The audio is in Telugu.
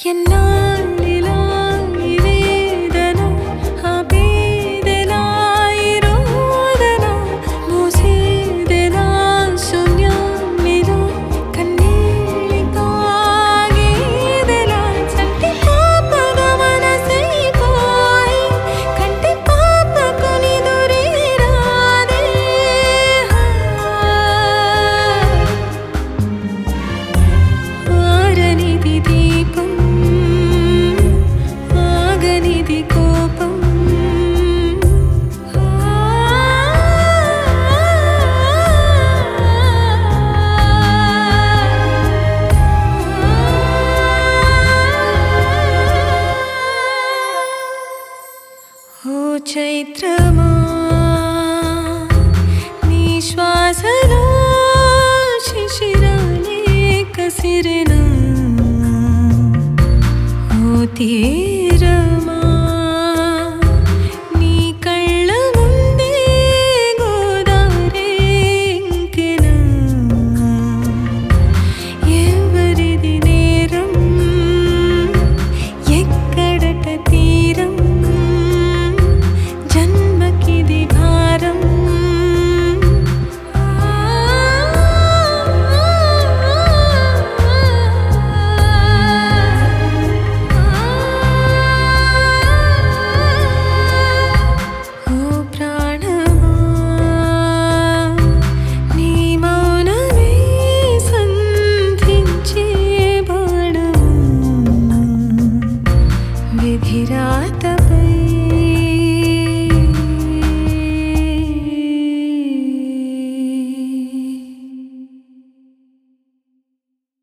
ఎన్నాళ్ళిలా ఈ వేదన ఆపేదెలా ఈ రోదన మూసేదెలా శూన్యాన్నిలా కన్నీళ్ళి తాగేదెలా చంటి పాపగా మనసైపోయి కంటి పాపకు నిదురే రాదే ఆరనిది దీపం ఆగనిది కోపం ఓ చైత్రమా నీ శ్వాసలో శిశిరాలే కసిరెనా ఓ తీరమా నీ కళ్ళ ముందే గోదావరి ఇంకెనా ఎవరిది నేరం ఎక్కడట తీరం జన్మకిది భారం ఓ ప్రాణమా నీ మౌనమే సంధించే బాణం విధిరాత